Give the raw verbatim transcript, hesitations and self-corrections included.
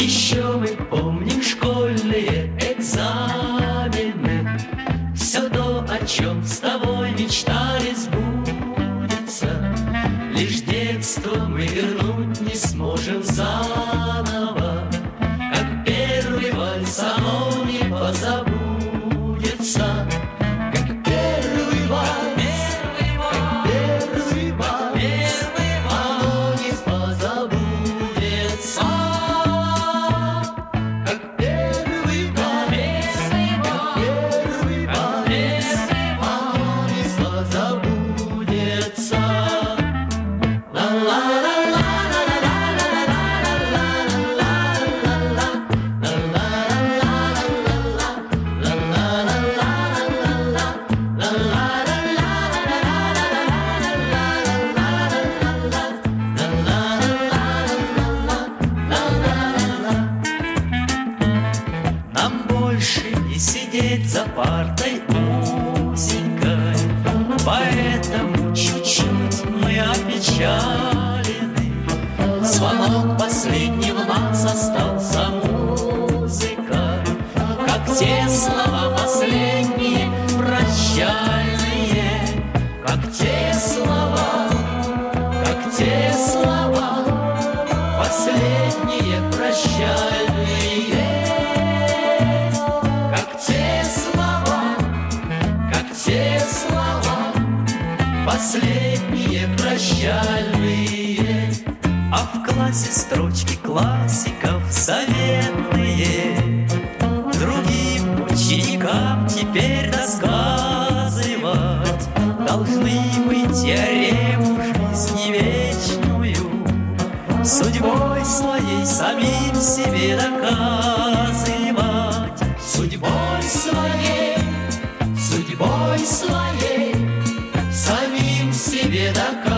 Еще мы помним школьные экзамены. Все то, о чем с тобой мечтали, сбудется. Лишь детство мы вернуть не сможем заново. Как первый вальс, оно не позабудется. Как первый вальс, как первый вальс, оно не позабудется. Как первый вальс, как первый вальс, оно не позабудется. Нам больше не сидеть за партой узенькой, поэтому чуть-чуть мы опечалены. Звонок последний в нас остался музыкой, как те слова последние прощальные, как те слова, как те слова последние прощальные. Как те слова, как те слова последние прощальные. А в классе строчки классиков заветные другим ученикам теперь рассказывать должны мы теорему жизни вечную, судьбой своей самим себе доказывать. Судьбой своей, судьбой своей самим себе доказывать.